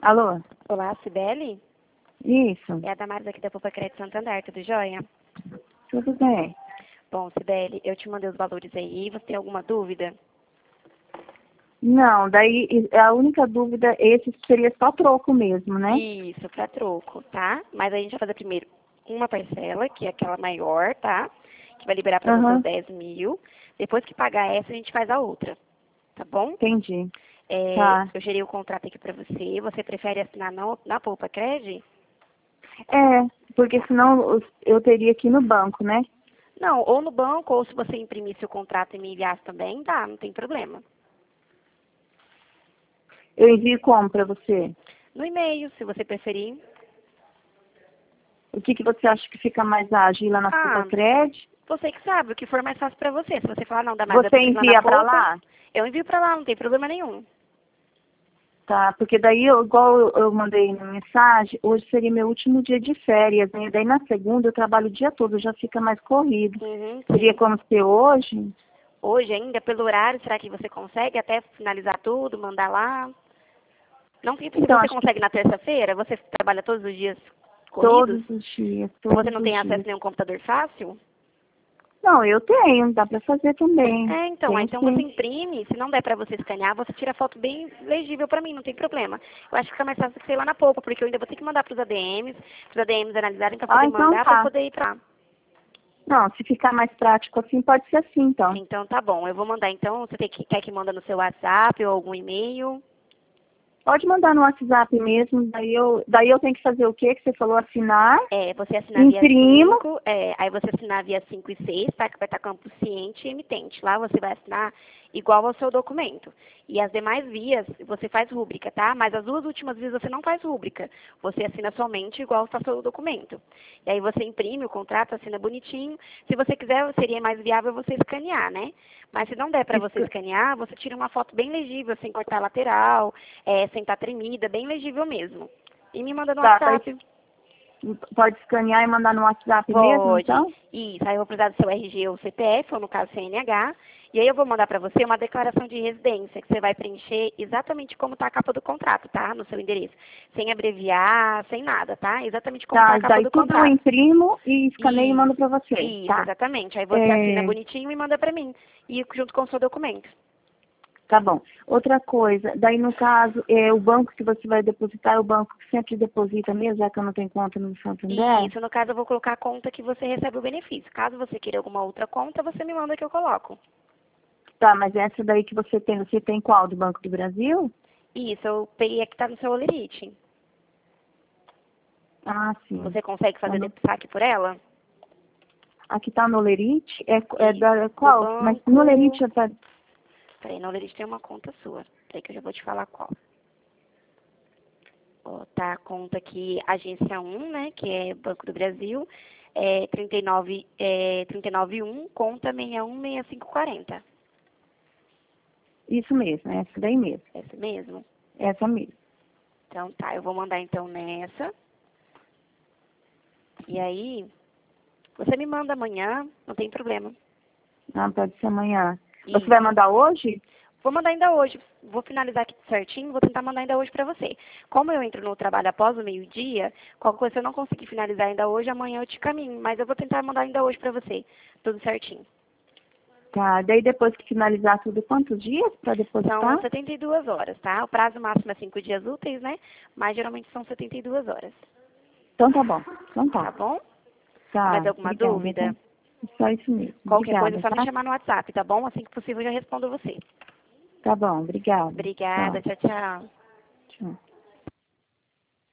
Alô? Olá, Cibele? Isso, É a Damares aqui da Poupa Crédito Santander, tudo jóia? tudo bem. Bom, Cibele, eu te mandei os valores aí, você tem alguma dúvida? Não, daí a única dúvida, esse seria só troco mesmo, né? Isso, pra troco, tá? Mas a gente vai fazer primeiro uma parcela, que é aquela maior, tá? Que vai liberar pra você os Aham, 10 mil. Depois que pagar essa, a gente faz a outra, tá bom? entendi. É, Tá. eu gerei o contrato aqui pra você. Você prefere assinar na Poupa Crédito? É, porque senão eu teria que ir no banco, né? Não, ou no banco, ou se você imprimisse o contrato e me enviasse também, dá, não tem problema. Eu envio como para você? No e-mail, se você preferir. O que que você acha que fica mais ágil ir lá na Poupa Ah, Crédito? você que sabe, o que for mais fácil pra você. Se você falar, não, dá mais, eu Você prefiro ir lá na envia para Poupa, lá? eu envio pra lá, não tem problema nenhum. Tá, porque daí, igual eu mandei na mensagem, hoje seria meu último dia de férias, né? Daí na segunda eu trabalho o dia todo, já fica mais corrido. Uhum, Teria sim. como ser hoje? Hoje ainda, pelo horário, será que você consegue até finalizar tudo, mandar lá? Não sei se Então, você acho que consegue na terça-feira, você trabalha todos os dias corridos? todos os dias, Você todos não os tem acesso dias. a nenhum computador fácil? Não, eu tenho, dá para fazer também. É, então, Tenho então você sim. imprime, se não der pra você escanear, você tira a foto bem legível pra mim, não tem problema. Eu acho que fica mais fácil que você ir lá na Poupa, porque eu ainda vou ter que mandar pros ADMs analisarem pra Ah, poder então mandar, pra tá. poder ir pra lá. Não, se ficar mais prático assim, pode ser assim, então. Então tá bom, eu vou mandar então, você quer que manda no seu WhatsApp ou algum e-mail? Pode mandar no WhatsApp mesmo, daí eu tenho que fazer o quê? Que você falou assinar, É, você assinar via imprimo. 5, aí você assinar via 5 e 6, tá? Que vai estar campo ciente e emitente. Lá você vai assinar igual ao seu documento. E as demais vias, você faz rúbrica, tá? Mas as duas últimas vias você não faz rúbrica. Você assina somente igual está seu documento. E aí você imprime o contrato, assina bonitinho. Se você quiser, seria mais viável você escanear, né? Mas se não der para você Esca- escanear, você tira uma foto bem legível, sem cortar a lateral, sem estar tremida, bem legível mesmo. E me manda no Tá, daí WhatsApp. pode escanear e mandar no WhatsApp mesmo, Pode. então? Isso. Aí eu vou precisar do seu RG ou CPF, ou no caso CNH. E aí eu vou mandar para você uma declaração de residência, que você vai preencher exatamente como está a capa do contrato, tá? No seu endereço. Sem abreviar, sem nada, tá? Exatamente como está Tá, a capa daí do tudo eu contrato. imprimo e escaneio e mando Isso. pra você. Isso, Tá. exatamente. Aí você assina É, bonitinho e manda para mim. E junto com o seu documento. tá bom. Outra coisa, daí no caso, o banco que você vai depositar é o banco que sempre deposita mesmo, já que eu não tenho conta no Santander? Isso, no caso eu vou colocar a conta que você recebe o benefício. Caso você queira alguma outra conta, você me manda que eu coloco. Tá, mas essa daí que você tem qual? Do Banco do Brasil? Isso, eu peguei a que está no seu Olerite. Ah, sim. Você consegue Tá fazer saque por ela? aqui tá no Lerite, é Isso. da Do qual? Mas no Lerite banco. já tá. Peraí, na Olerite tem uma conta sua. Peraí que eu já vou te falar qual. Ó, tá a conta aqui, agência 1, né? Que é Banco do Brasil. 391, conta 616540. Isso mesmo, é essa daí mesmo. Essa mesmo? Essa mesmo. Então tá, eu vou mandar então nessa. E aí, você me manda amanhã, não tem problema. Ah, pode ser amanhã. Você vai Isso. mandar hoje? Vou mandar ainda hoje. Vou finalizar aqui certinho, vou tentar mandar ainda hoje pra você. Como eu entro no trabalho após o meio-dia, qualquer coisa se eu não conseguir finalizar ainda hoje, amanhã eu te caminho. Mas eu vou tentar mandar ainda hoje pra você. Tudo certinho. Tá, daí depois que finalizar tudo, quantos dias para São depositar? 72 horas, tá? O prazo máximo é 5 dias úteis, né? Mas geralmente são 72 horas. Então tá bom. Então Tá tá. bom? Mais Tá, alguma obrigada, tá? dúvida? Só isso mesmo. Qualquer coisa é Obrigada, só me tá? chamar no WhatsApp, tá bom? Assim que possível eu já respondo você. Tá bom, obrigada. Obrigada, Tchau. tchau, tchau. Tchau.